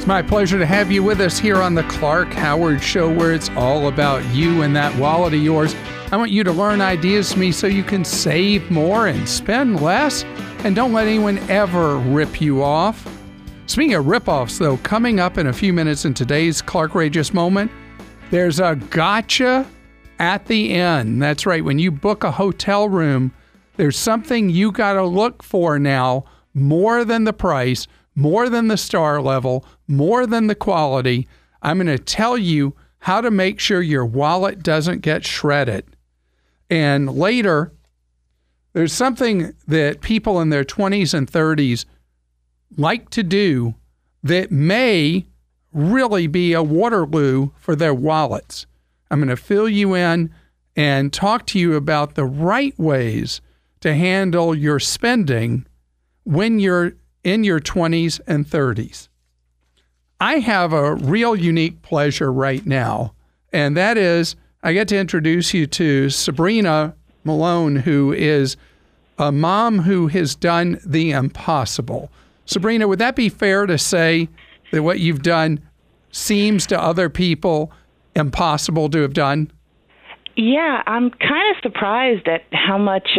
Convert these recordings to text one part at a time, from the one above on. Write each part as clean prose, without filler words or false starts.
My pleasure to have you with us here on the Clark Howard Show, where it's all about you and that wallet of yours. I want you to learn ideas from me so you can save more and spend less, and don't let anyone ever rip you off. Speaking of rip-offs, though, coming up in a few minutes in today's Clarkrageous Moment, there's a gotcha at the end. That's right. When you book a hotel room, there's something you got to look for now, more than the price, more than the star level, more than the quality. I'm going to tell you how to make sure your wallet doesn't get shredded. And later, there's something that people in their 20s and 30s like to do that may really be a Waterloo for their wallets. I'm going to fill you in and talk to you about the right ways to handle your spending when you're in your 20s and 30s. I have a real unique pleasure right now, and that is I get to introduce you to Sabrina Malone, who is a mom who has done the impossible. Sabrina, would that be fair to say that what you've done seems to other people impossible to have done? Yeah, I'm kind of surprised at how much,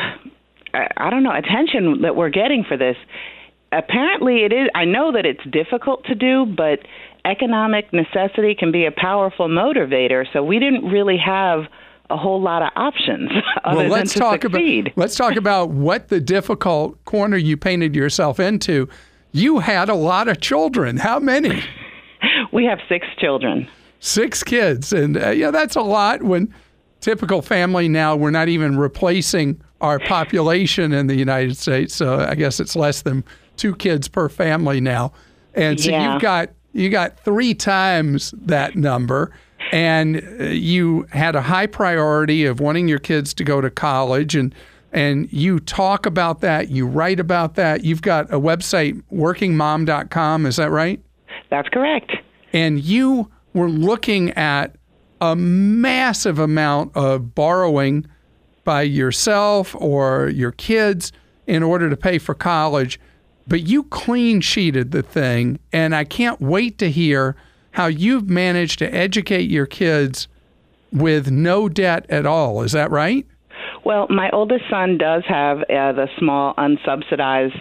attention that we're getting for this. Apparently it is. I know that it's difficult to do, but economic necessity can be a powerful motivator. So we didn't really have a whole lot of options other than to succeed. Let's talk about what the difficult corner you painted yourself into. You had a lot of children. How many? We have 6 children. 6 kids. And that's a lot. When typical family now, we're not even replacing our population in the United States. So I guess it's less than 2 kids per family now. And so you got 3 times that number, and you had a high priority of wanting your kids to go to college, and you talk about that, you write about that. You've got a website, workingmom.com, is that right? That's correct. And you were looking at a massive amount of borrowing by yourself or your kids in order to pay for college. But you clean sheeted the thing, and I can't wait to hear how you've managed to educate your kids with no debt at all. Is that right? Well, my oldest son does have the small unsubsidized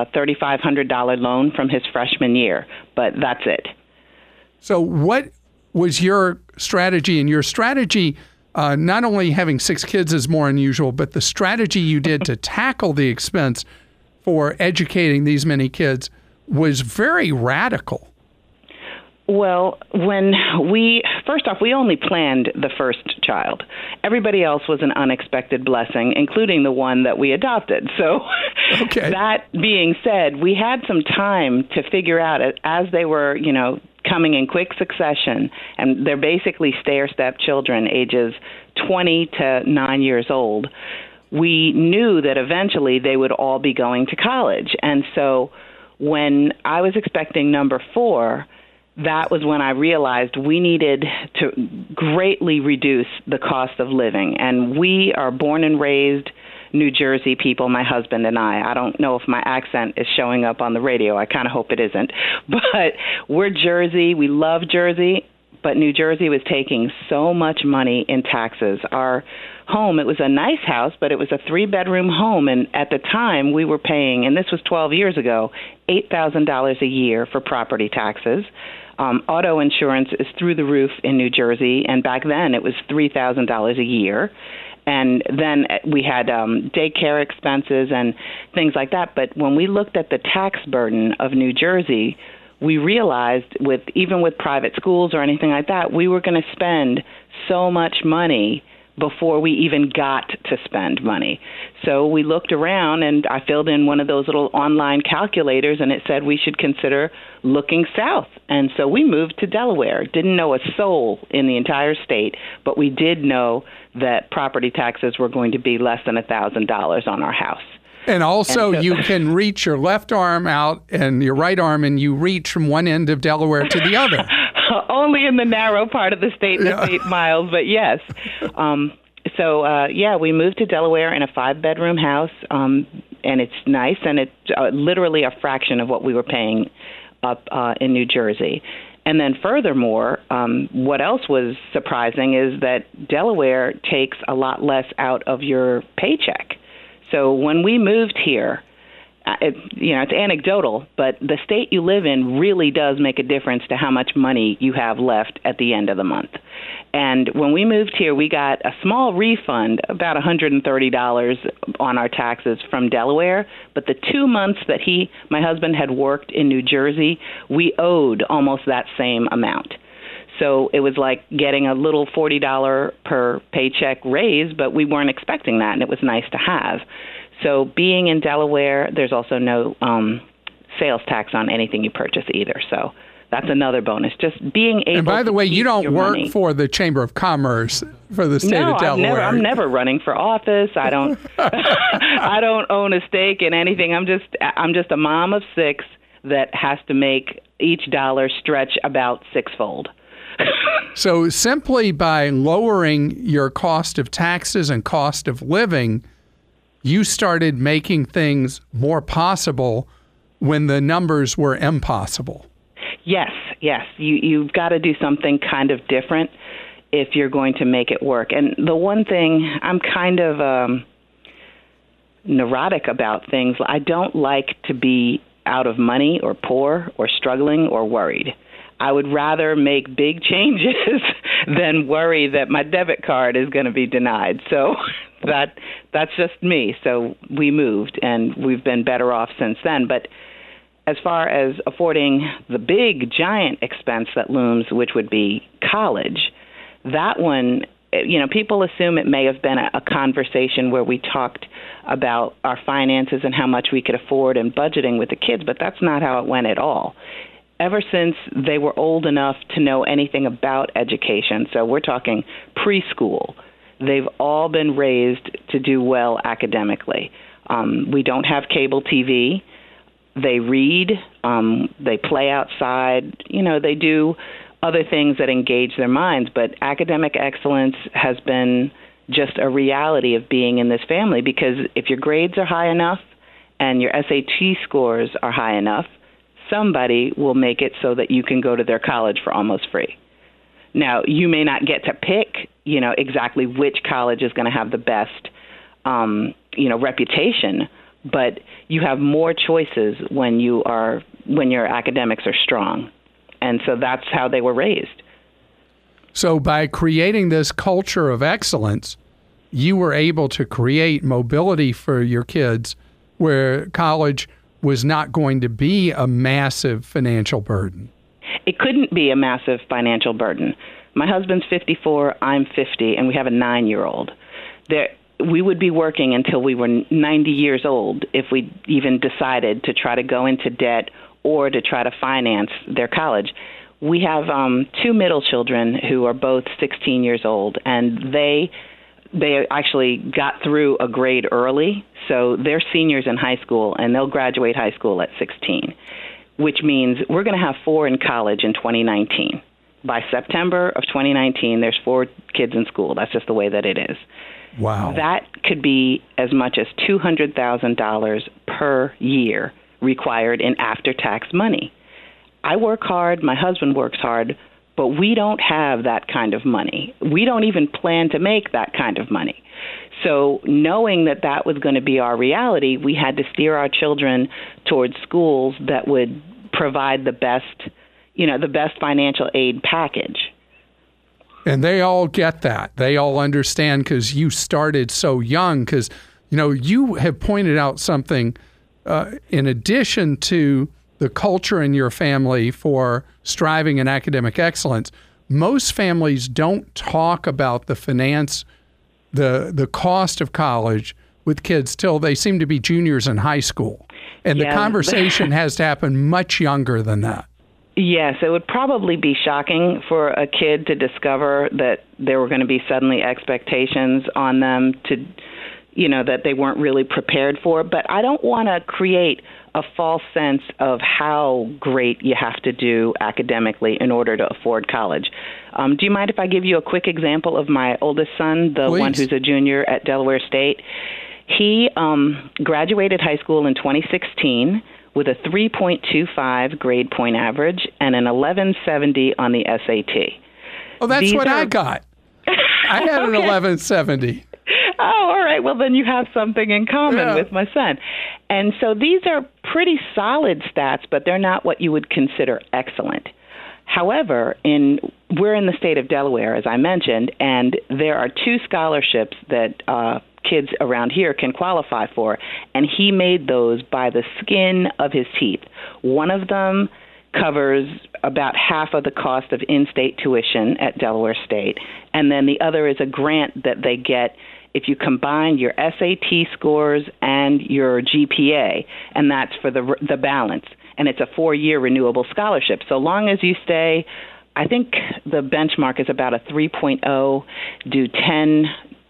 $3,500 loan from his freshman year, but that's it. So what was your strategy? And your strategy, not only having 6 kids is more unusual, but the strategy you did to tackle the expense for educating these many kids was very radical. Well, first off, we only planned the first child. Everybody else was an unexpected blessing, including the one that we adopted. So That being said, we had some time to figure out as they were, coming in quick succession, and they're basically stair-step children, ages 20 to 9 years old. We knew that eventually they would all be going to college. And so when I was expecting number 4, that was when I realized we needed to greatly reduce the cost of living. And we are born and raised New Jersey people, my husband and I. I don't know if my accent is showing up on the radio. I kind of hope it isn't. But we're Jersey. We love Jersey. But New Jersey was taking so much money in taxes. Our home, it was a nice house, but it was a 3-bedroom home. And at the time, we were paying, and this was 12 years ago, $8,000 a year for property taxes. Auto insurance is through the roof in New Jersey, and back then it was $3,000 a year. And then we had daycare expenses and things like that. But when we looked at the tax burden of New Jersey, we realized even with private schools or anything like that, we were going to spend so much money before we even got to spend money. So we looked around, and I filled in one of those little online calculators, and it said we should consider looking south. And so we moved to Delaware. Didn't know a soul in the entire state, but we did know that property taxes were going to be less than $1,000 on our house. And also, you can reach your left arm out and your right arm, and you reach from one end of Delaware to the other. Only in the narrow part of the state, the 8 miles, but yes. We moved to Delaware in a 5-bedroom house, and it's nice, and it's literally a fraction of what we were paying up in New Jersey. And then furthermore, what else was surprising is that Delaware takes a lot less out of your paycheck. So when we moved here, it's anecdotal, but the state you live in really does make a difference to how much money you have left at the end of the month. And when we moved here, we got a small refund, about $130 on our taxes from Delaware. But the 2 months that my husband had worked in New Jersey, we owed almost that same amount. So it was like getting a little $40 per paycheck raise, but we weren't expecting that, and it was nice to have. So being in Delaware, there's also no sales tax on anything you purchase either. So that's another bonus. Just being able. And by the way, you don't work money. For the Chamber of Commerce for the state of Delaware. I'm never running for office. I don't. I don't own a stake in anything. I'm just a mom of 6 that has to make each dollar stretch about sixfold. So simply by lowering your cost of taxes and cost of living, you started making things more possible when the numbers were impossible. Yes. You've got to do something kind of different if you're going to make it work. And the one thing, I'm kind of neurotic about things. I don't like to be out of money or poor or struggling or worried. I would rather make big changes than worry that my debit card is going to be denied. So that's just me. So we moved, and we've been better off since then. But as far as affording the big, giant expense that looms, which would be college, that one, people assume it may have been a conversation where we talked about our finances and how much we could afford and budgeting with the kids, but that's not how it went at all. Ever since they were old enough to know anything about education, so we're talking preschool, they've all been raised to do well academically. We don't have cable TV. They read. They play outside. They do other things that engage their minds. But academic excellence has been just a reality of being in this family, because if your grades are high enough and your SAT scores are high enough, somebody will make it so that you can go to their college for almost free. Now, you may not get to pick, exactly which college is going to have the best, reputation, but you have more choices when your academics are strong. And so that's how they were raised. So by creating this culture of excellence, you were able to create mobility for your kids where college was not going to be a massive financial burden. It couldn't be a massive financial burden. My husband's 54, I'm 50, and we have a 9-year-old. We would be working until we were 90 years old if we even decided to try to go into debt or to try to finance their college. We have 2 middle children who are both 16 years old, and they actually got through a grade early, so they're seniors in high school, and they'll graduate high school at 16, which means we're going to have 4 in college in 2019. By September of 2019, there's 4 kids in school. That's just the way that it is. Wow. That could be as much as $200,000 per year required in after-tax money. I work hard, my husband works hard, but we don't have that kind of money. We don't even plan to make that kind of money. So knowing that that was going to be our reality, we had to steer our children towards schools that would provide the best financial aid package. And they all get that. They all understand because you started so young. Because, you have pointed out something in addition to the culture in your family for striving in academic excellence. Most families don't talk about the finance, the cost of college with kids till they seem to be juniors in high school. And the conversation has to happen much younger than that. Yes, it would probably be shocking for a kid to discover that there were going to be suddenly expectations on them that they weren't really prepared for. But I don't want to create a false sense of how great you have to do academically in order to afford college. Do you mind if I give you a quick example of my oldest son, the Please. one who's a junior at Delaware State? He graduated high school in 2016 with a 3.25 grade point average and an 1170 on the SAT. Oh, that's what I got. I had an 1170. Oh, all right. Well, then you have something in common with my son. And so these are pretty solid stats, but they're not what you would consider excellent. However, we're in the state of Delaware, as I mentioned, and there are 2 scholarships that kids around here can qualify for, and he made those by the skin of his teeth. One of them covers about half of the cost of in-state tuition at Delaware State, and then the other is a grant that they get if you combine your SAT scores and your GPA, and that's for the balance. And it's a 4-year renewable scholarship. So long as you stay, I think the benchmark is about a 3.0, do 10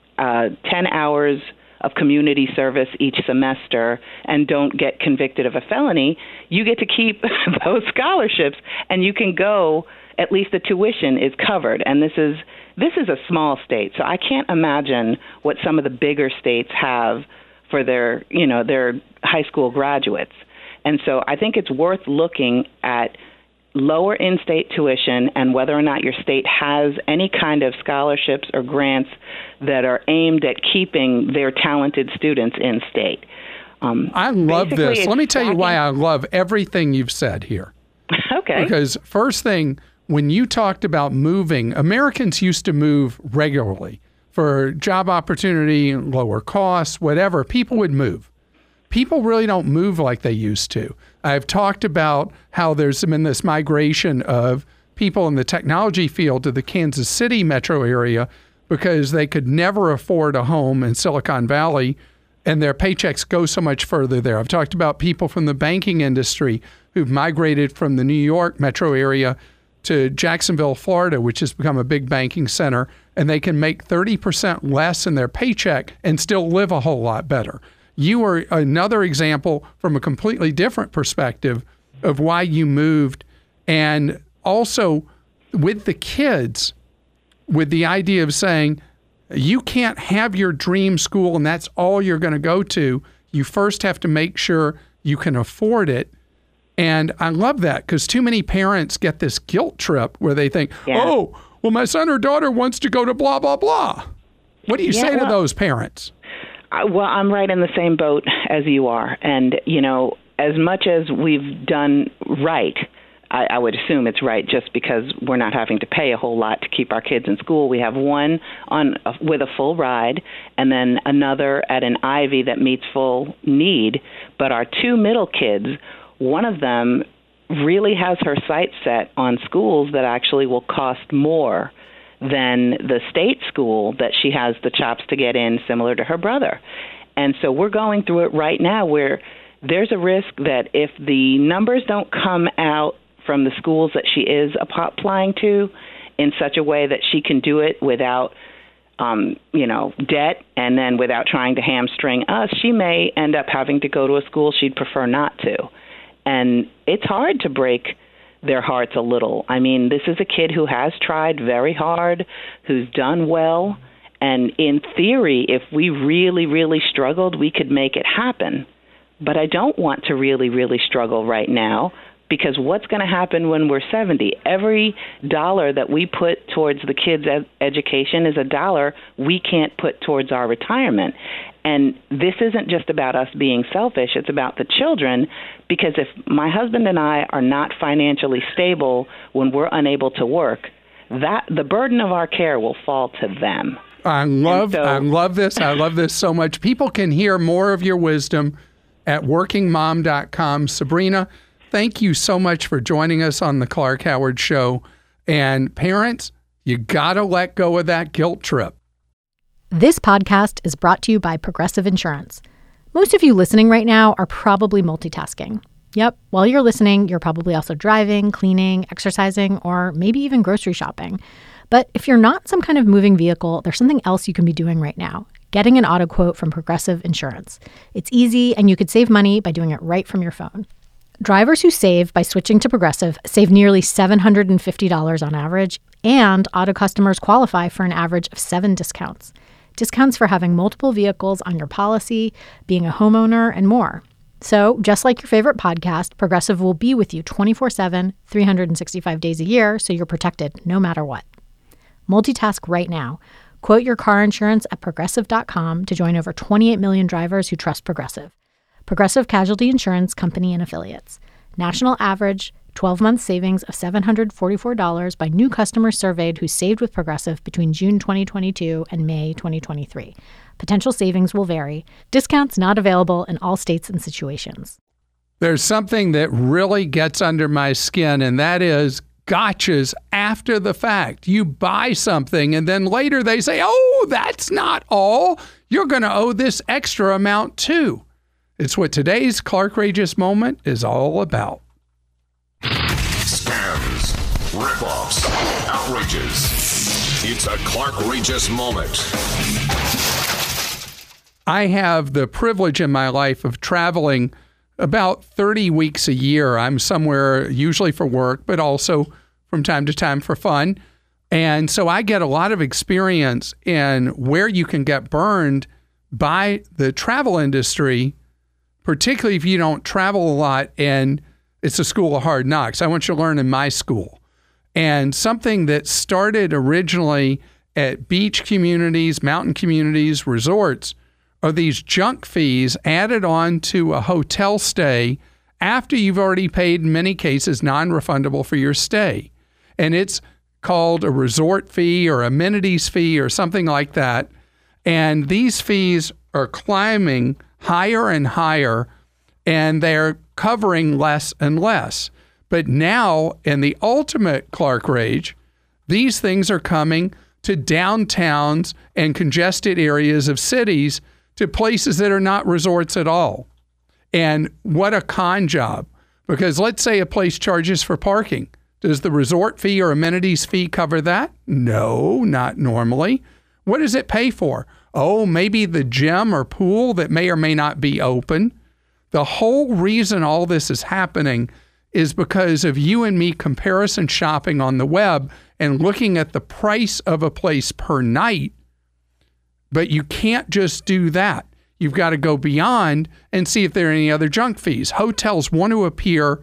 hours of community service each semester, and don't get convicted of a felony, you get to keep those scholarships, and you can go, at least the tuition is covered. And this is a small state, so I can't imagine what some of the bigger states have for their high school graduates. And so I think it's worth looking at lower in-state tuition and whether or not your state has any kind of scholarships or grants that are aimed at keeping their talented students in state. I love this. Let me tell you why I love everything you've said here. Okay. Because first thing, when you talked about moving, Americans used to move regularly for job opportunity, lower costs, whatever. People would move. People really don't move like they used to. I've talked about how there's been this migration of people in the technology field to the Kansas City metro area because they could never afford a home in Silicon Valley, and their paychecks go so much further there. I've talked about people from the banking industry who've migrated from the New York metro area to Jacksonville, Florida, which has become a big banking center, and they can make 30% less in their paycheck and still live a whole lot better. You are another example from a completely different perspective of why you moved. And also with the kids, with the idea of saying, you can't have your dream school and that's all you're going to go to. You first have to make sure you can afford it. And I love that because too many parents get this guilt trip where they think, oh, well, my son or daughter wants to go to blah, blah, blah. What do you say to those parents? Well, I'm right in the same boat as you are. And, as much as we've done right, I would assume it's right just because we're not having to pay a whole lot to keep our kids in school. We have one with a full ride and then another at an Ivy that meets full need. But our 2 middle kids, one of them really has her sights set on schools that actually will cost more than the state school that she has the chops to get in, similar to her brother. And so we're going through it right now where there's a risk that if the numbers don't come out from the schools that she is applying to in such a way that she can do it without, debt and then without trying to hamstring us, she may end up having to go to a school she'd prefer not to. And it's hard to break their hearts a little. I mean, this is a kid who has tried very hard, who's done well, and in theory, if we really, really struggled, we could make it happen. But I don't want to really, really struggle right now because what's going to happen when we're 70? Every dollar that we put towards the kids' education is a dollar we can't put towards our retirement. And this isn't just about us being selfish, it's about the children, because if my husband and I are not financially stable when we're unable to work, the burden of our care will fall to them. I love this. I love this so much. People can hear more of your wisdom at workingmom.com. Sabrina, thank you so much for joining us on the Clark Howard Show. And parents, you got to let go of that guilt trip. This podcast is brought to you by Progressive Insurance. Most of you listening right now are probably multitasking. Yep, while you're listening, you're probably also driving, cleaning, exercising, or maybe even grocery shopping. But if you're not some kind of moving vehicle, there's something else you can be doing right now. Getting an auto quote from Progressive Insurance. It's easy, and you could save money by doing it right from your phone. Drivers who save by switching to Progressive save nearly $750 on average, and auto customers qualify for an average of 7 discounts. Discounts for having multiple vehicles on your policy, being a homeowner, and more. So, just like your favorite podcast, Progressive will be with you 24/7, 365 days a year, so you're protected no matter what. Multitask right now. Quote your car insurance at Progressive.com to join over 28 million drivers who trust Progressive. Progressive Casualty Insurance Company and Affiliates. National average 12-month savings of $744 by new customers surveyed who saved with Progressive between June 2022 and May 2023. Potential savings will vary. Discounts not available in all states and situations. There's something that really gets under my skin, and that is gotchas after the fact. You buy something, and then later they say, oh, that's not all. You're going to owe this extra amount too. It's what today's Clarkrageous Moment is all about. Scams, ripoffs, outrages. It's a Clarkrageous Moment. I have the privilege in my life of traveling about 30 weeks a year. I'm somewhere usually for work, but also from time to time for fun. And so I get a lot of experience in where you can get burned by the travel industry, particularly if you don't travel a lot and it's a school of hard knocks. I want you to learn in my school. And something that started originally at beach communities, mountain communities, resorts, are these junk fees added on to a hotel stay after you've already paid, in many cases, non-refundable for your stay. And it's called a resort fee or amenities fee or something like that. And these fees are climbing higher and higher, and they're covering less and less. But now, in the ultimate Clarkrage, these things are coming to downtowns and congested areas of cities, to places that are not resorts at all. And what a con job. Because let's say a place charges for parking. Does the resort fee or amenities fee cover that? No, not normally. What does it pay for? Oh, maybe the gym or pool that may or may not be open. The whole reason all this is happening is because of you and me comparison shopping on the web and looking at the price of a place per night. But you can't just do that. You've got to go beyond and see if there are any other junk fees. Hotels want to appear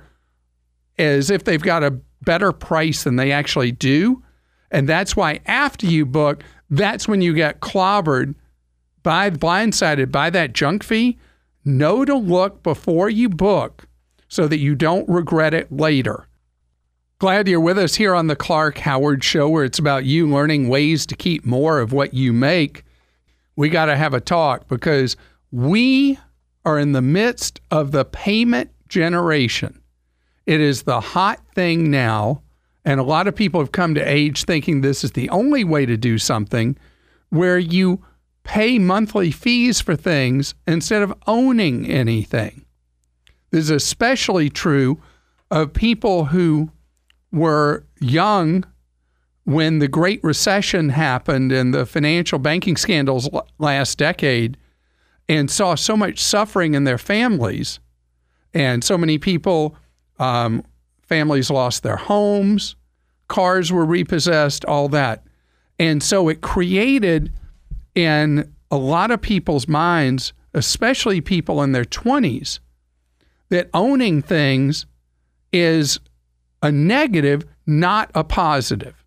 as if they've got a better price than they actually do. And that's why after you book, that's when you get clobbered blindsided by that junk fee. Know to look before you book so that you don't regret it later. Glad you're with us here on the Clark Howard Show, where it's about you learning ways to keep more of what you make. We got to have a talk because we are in the midst of the payment generation. It is the hot thing now, and a lot of people have come to age thinking this is the only way to do something, where you pay monthly fees for things instead of owning anything. This is especially true of people who were young when the Great Recession happened and the financial banking scandals last decade, and saw so much suffering in their families. And so many people, families lost their homes, cars were repossessed, all that. And so it created in a lot of people's minds, especially people in their 20s, that owning things is a negative, not a positive.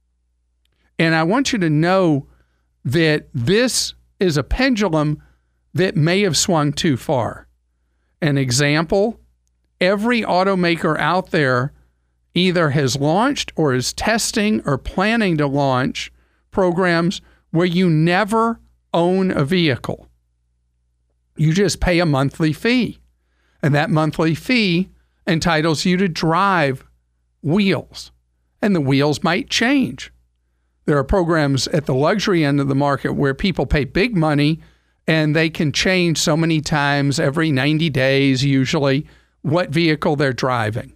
And I want you to know that this is a pendulum that may have swung too far. An example, every automaker out there either has launched or is testing or planning to launch programs where you never own a vehicle. You just pay a monthly fee. And that monthly fee entitles you to drive wheels. And the wheels might change. There are programs at the luxury end of the market where people pay big money and they can change so many times every 90 days, usually, what vehicle they're driving.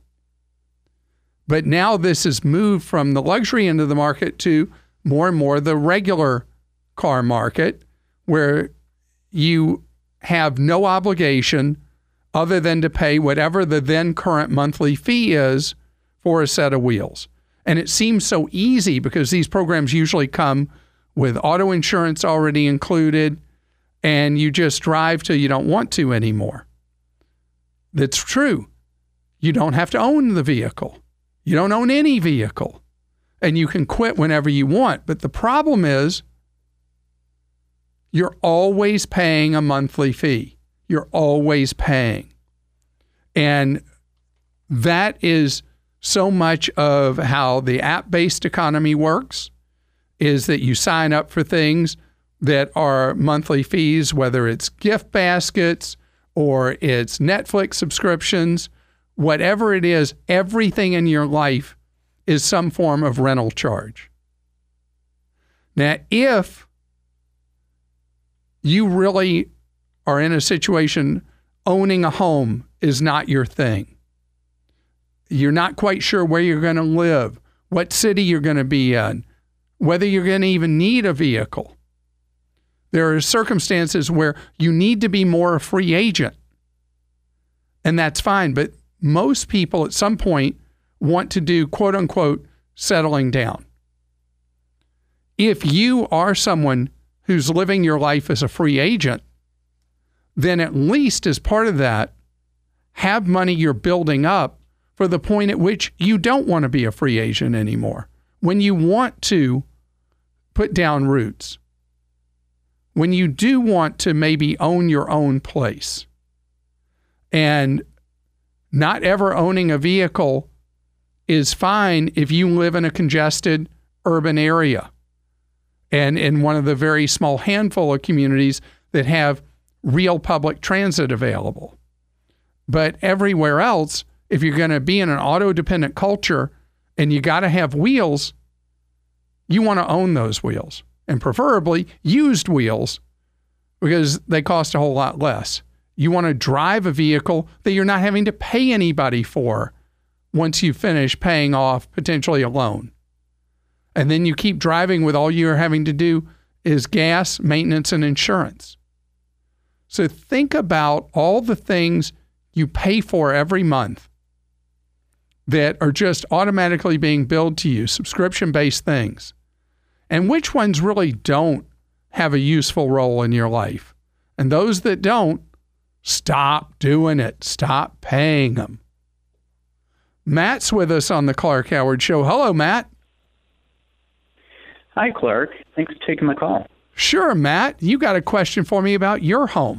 But now this has moved from the luxury end of the market to more and more the regular car market, where you have no obligation other than to pay whatever the then current monthly fee is for a set of wheels. And it seems so easy because these programs usually come with auto insurance already included, and you just drive till you don't want to anymore. that's true. You don't have to own the vehicle. You don't own any vehicle. And you can quit whenever you want. But the problem is you're always paying a monthly fee. You're always paying. And that is so much of how the app-based economy works, is that you sign up for things that are monthly fees, whether it's gift baskets or it's Netflix subscriptions, whatever it is, everything in your life is some form of rental charge. Now, if you really are in a situation owning a home is not your thing, you're not quite sure where you're going to live, what city you're going to be in, whether you're going to even need a vehicle. There are circumstances where you need to be more a free agent, and that's fine. But most people at some point want to do, quote unquote, settling down. If you are someone who's living your life as a free agent, then at least as part of that, have money you're building up for the point at which you don't want to be a free agent anymore. When you want to put down roots, when you do want to maybe own your own place, and not ever owning a vehicle is fine if you live in a congested urban area and in one of the very small handful of communities that have real public transit available. But everywhere else, if you're going to be in an auto-dependent culture and you got to have wheels, you want to own those wheels, and preferably used wheels, because they cost a whole lot less. You want to drive a vehicle that you're not having to pay anybody for once you finish paying off potentially a loan. And then you keep driving with all you're having to do is gas, maintenance, and insurance. So think about all the things you pay for every month that are just automatically being billed to you, subscription-based things, and which ones really don't have a useful role in your life. And those that don't, stop doing it. Stop paying them. Matt's with us on the Clark Howard Show. Hello, Matt. Hi, Clark. Thanks for taking my call. Sure, Matt. You got a question for me about your home.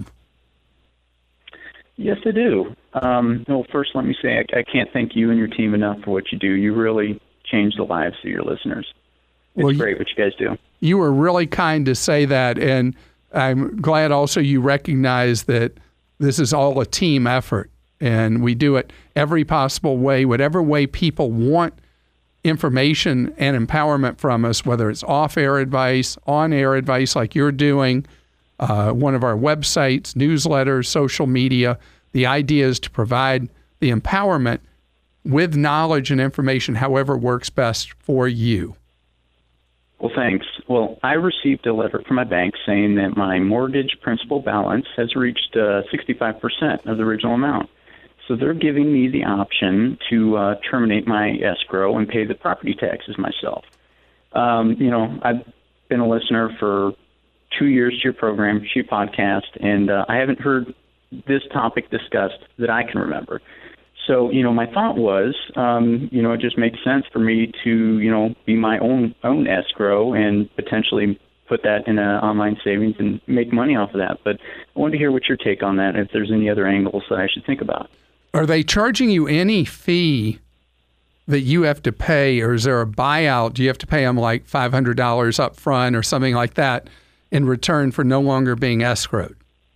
Yes, I do. Well, first, let me say I can't thank you and your team enough for what you do. You really change the lives of your listeners. It's great what you guys do. You were really kind to say that, and I'm glad also you recognize that this is all a team effort, and we do it every possible way, whatever way people want information and empowerment from us, whether it's off-air advice, on-air advice like you're doing, one of our websites, newsletters, social media. The idea is to provide the empowerment with knowledge and information, however works best for you. Well, thanks. Well, I received a letter from my bank saying that my mortgage principal balance has reached 65% of the original amount. So they're giving me the option to terminate my escrow and pay the property taxes myself. I've been a listener for 2 years to your program, to your podcast, and I haven't heard this topic discussed that I can remember. So, my thought was, it just makes sense for me to, be my own escrow and potentially put that in an online savings and make money off of that. But I wanted to hear what your take on that, if there's any other angles that I should think about. Are they charging you any fee that you have to pay, or is there a buyout? Do you have to pay them like $500 up front or something like that in return for no longer being escrowed?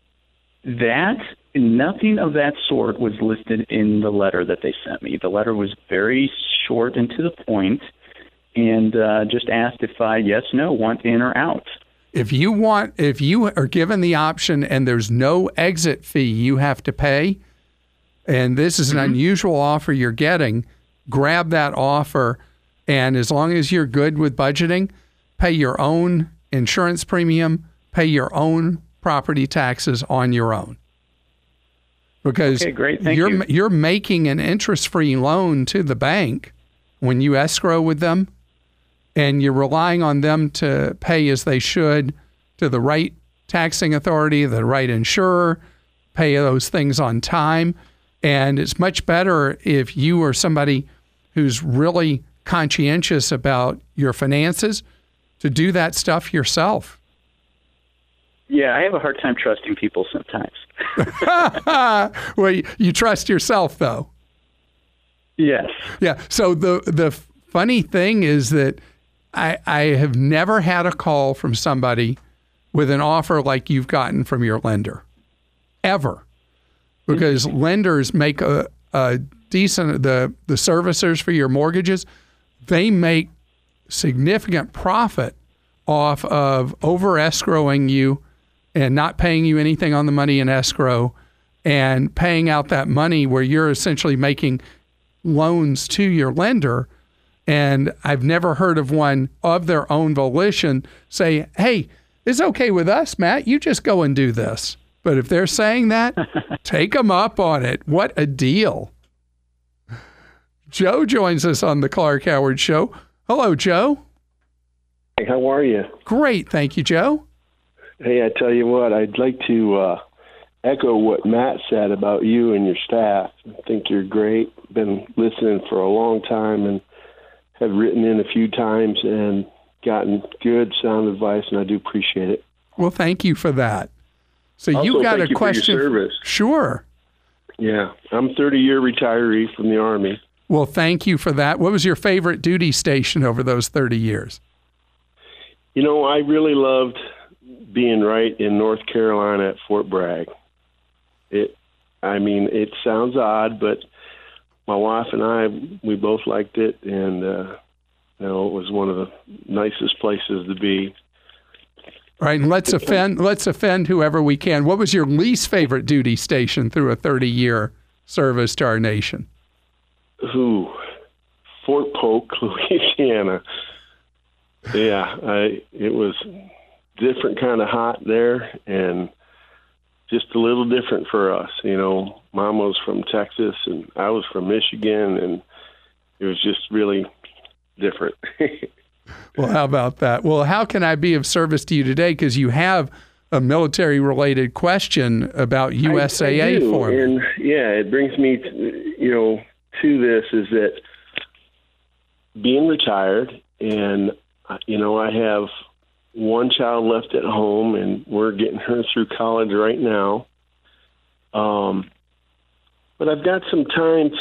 Nothing of that sort was listed in the letter that they sent me. The letter was very short and to the point, and just asked if I, yes, no, want in or out. If you are given the option and there's no exit fee you have to pay, and this is an unusual offer you're getting, grab that offer, and as long as you're good with budgeting, pay your own insurance premium, pay your own property taxes on your own. Because okay, great. Thank you. You're making an interest-free loan to the bank when you escrow with them, and you're relying on them to pay as they should to the right taxing authority, the right insurer, pay those things on time. And it's much better if you are somebody who's really conscientious about your finances to do that stuff yourself. Yeah, I have a hard time trusting people sometimes. Well, you trust yourself, though. Yes. Yeah. So the funny thing is that I have never had a call from somebody with an offer like you've gotten from your lender, ever. Because lenders make a decent, the servicers for your mortgages, they make significant profit off of over escrowing you and not paying you anything on the money in escrow and paying out that money where you're essentially making loans to your lender. And I've never heard of one of their own volition say, hey, it's okay with us, Matt, you just go and do this. But if they're saying that, take them up on it. What a deal. Joe joins us on the Clark Howard Show. Hello, Joe. Hey, how are you? Great. Thank you, Joe. Hey, I tell you what, I'd like to echo what Matt said about you and your staff. I think you're great. Been listening for a long time and have written in a few times and gotten good, sound advice, and I do appreciate it. Well, thank you for that. So also, you got thank a question? For your service. Sure. Yeah, I'm a 30-year retiree from the Army. Well, thank you for that. What was your favorite duty station over those 30 years? You know, I really loved being right in North Carolina at Fort Bragg. It sounds odd, but my wife and I, we both liked it, and it was one of the nicest places to be. All right, and let's offend whoever we can. What was your least favorite duty station through a 30-year service to our nation? Fort Polk, Louisiana. Yeah, it was different kind of hot there, and just a little different for us. You know, Mom was from Texas, and I was from Michigan, and it was just really different. Well, how about that? Well, how can I be of service to you today? Because you have a military-related question about USAA I do. for me. And yeah, it brings me, to this is that being retired, and I have one child left at home, and we're getting her through college right now. But I've got some time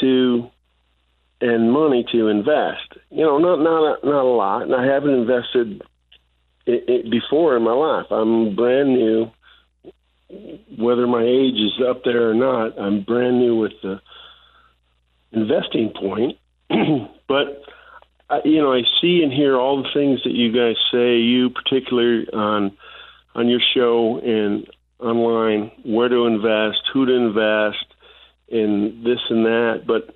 and money to invest. Not a lot, and I haven't invested it before in my life. I'm brand new. Whether my age is up there or not, I'm brand new with the investing point. But I see and hear all the things that you guys say. You particularly on your show and online, where to invest, who to invest, and this and that. But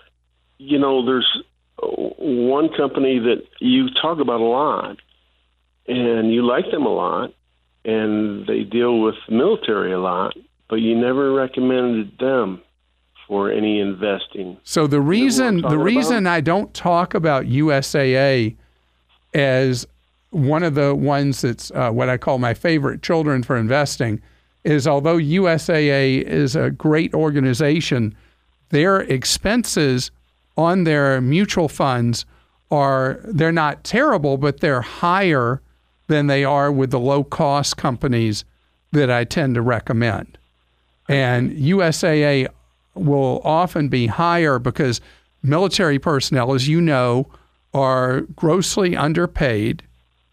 there's one company that you talk about a lot, and you like them a lot, and they deal with the military a lot, but you never recommended them for any investing. So the reason I don't talk about USAA as one of the ones that's what I call my favorite children for investing is, although USAA is a great organization, their expenses on their mutual funds they're not terrible, but they're higher than they are with the low-cost companies that I tend to recommend. And USAA will often be higher because military personnel, as you know, are grossly underpaid,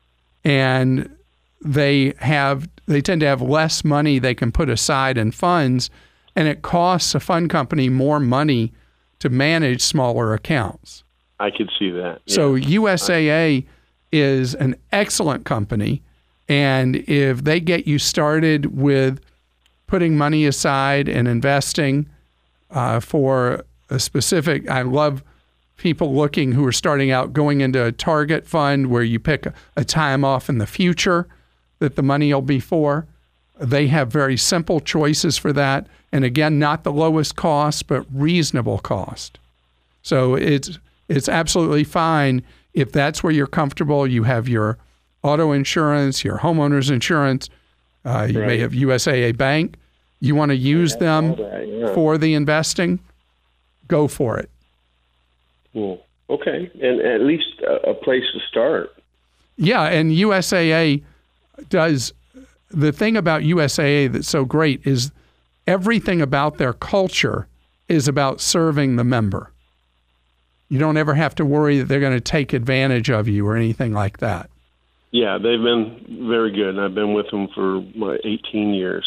and they tend to have less money they can put aside in funds, and it costs a fund company more money to manage smaller accounts. I could see that. Yeah. So USAA is an excellent company, and if they get you started with putting money aside and investing for a specific, I love people who are starting out going into a target fund where you pick a time off in the future that the money will be for. They have very simple choices for that. And again, not the lowest cost, but reasonable cost. So it's absolutely fine if that's where you're comfortable. You have your auto insurance, your homeowner's insurance. You may have USAA Bank. You want to use them yeah. for the investing? Go for it. Cool. Okay, and at least a place to start. Yeah, and USAA does, the thing about USAA that's so great is everything about their culture is about serving the member. You don't ever have to worry that they're going to take advantage of you or anything like that. Yeah, they've been very good, and I've been with them for 18 years.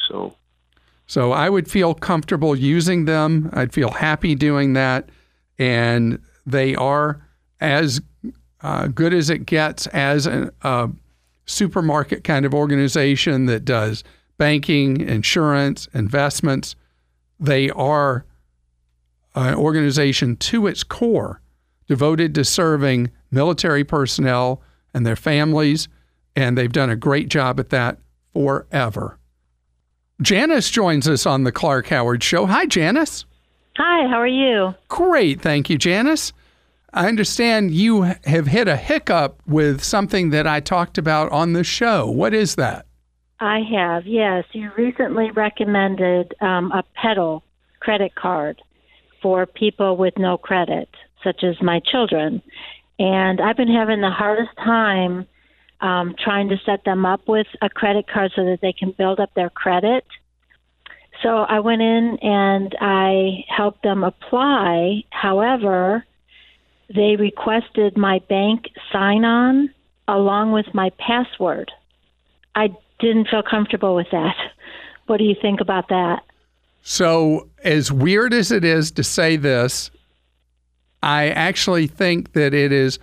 So I would feel comfortable using them. I'd feel happy doing that. And they are as good as it gets as a supermarket kind of organization that does banking, insurance, investments. They are an organization to its core devoted to serving military personnel and their families, and they've done a great job at that forever. Janice joins us on the Clark Howard Show. Hi, Janice. Hi, how are you? Great, thank you, Janice. I understand you have hit a hiccup with something that I talked about on the show. What is that? I have, yes. You recently recommended a PEDAL credit card for people with no credit, such as my children. And I've been having the hardest time trying to set them up with a credit card so that they can build up their credit. So I went in and I helped them apply. However, they requested my bank sign-on along with my password. I didn't feel comfortable with that. What do you think about that? So, as weird as it is to say this, I actually think that it is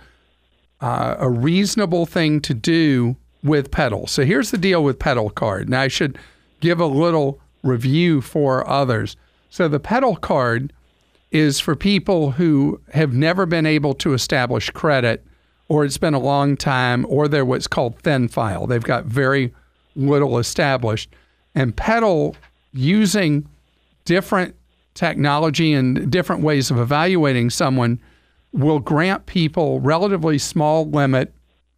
a reasonable thing to do with PEDAL. So here's the deal with PEDAL card. Now, I should give a little review for others. So the PEDAL card is for people who have never been able to establish credit, or it's been a long time, or they're what's called thin file. They've got very little established. And PEDAL, using different technology and different ways of evaluating someone, will grant people relatively small limit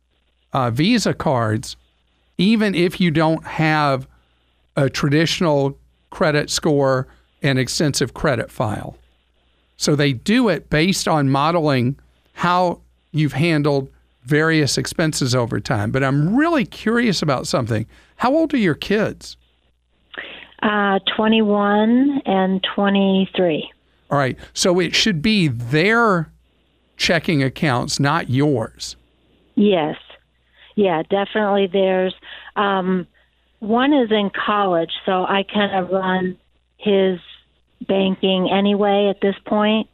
Visa cards, even if you don't have a traditional credit score and extensive credit file. So they do it based on modeling how you've handled various expenses over time. But I'm really curious about something. How old are your kids? 21 and 23. All right. So it should be their checking accounts, not yours. Yes. Yeah, definitely theirs. One is in college, so I kind of run his banking anyway at this point.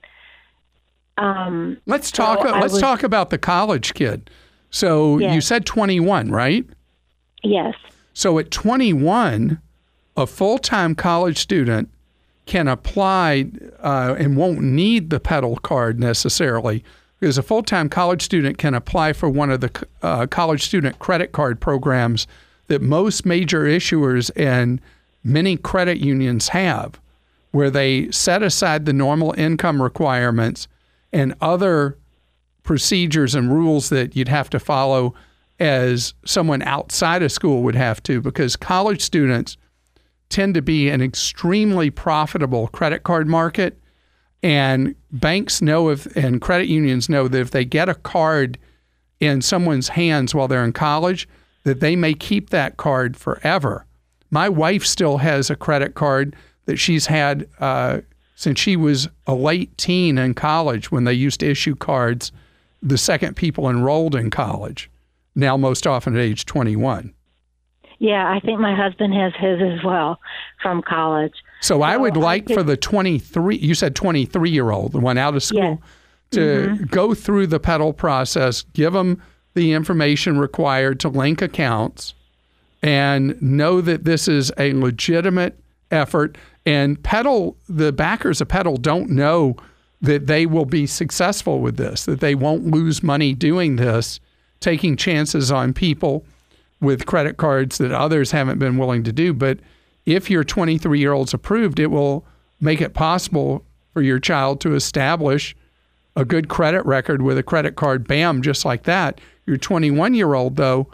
Let's talk about the college kid. So yes. You said 21, right? Yes. So at 21, a full-time college student can apply and won't need the PEDAL card necessarily, because a full-time college student can apply for one of the college student credit card programs that most major issuers and many credit unions have, where they set aside the normal income requirements and other procedures and rules that you'd have to follow as someone outside of school would have to, because college students tend to be an extremely profitable credit card market, and banks know and credit unions know that if they get a card in someone's hands while they're in college, that they may keep that card forever. My wife still has a credit card that she's had since she was a late teen in college, when they used to issue cards the second people enrolled in college, now most often at age 21. Yeah, I think my husband has his as well from college. So I would like for the 23, you said 23-year-old, the one out of school, to go through the PEDAL process, give them the information required to link accounts, and know that this is a legitimate effort. And PEDAL, the backers of PEDAL don't know that they will be successful with this, that they won't lose money doing this, taking chances on people with credit cards that others haven't been willing to do. But if your 23-year-old's approved, it will make it possible for your child to establish a good credit record with a credit card, bam, just like that. Your 21-year-old, though,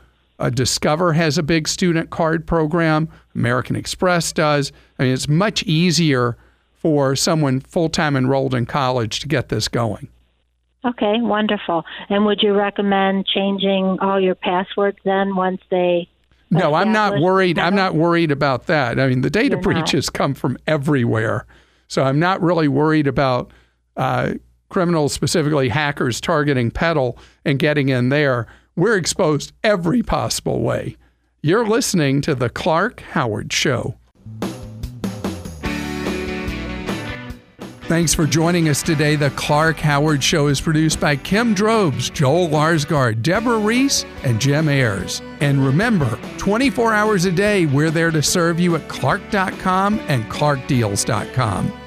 Discover has a big student card program. American Express does. I mean, it's much easier for someone full-time enrolled in college to get this going. Okay, wonderful. And would you recommend changing all your passwords then once they... No, I'm not worried. I'm not worried about that. I mean, the data breaches come from everywhere. So I'm not really worried about criminals, specifically hackers, targeting Petal and getting in there. We're exposed every possible way. You're listening to The Clark Howard Show. Thanks for joining us today. The Clark Howard Show is produced by Kim Drobes, Joel Larsgaard, Deborah Reese, and Jim Ayers. And remember, 24 hours a day, we're there to serve you at Clark.com and ClarkDeals.com.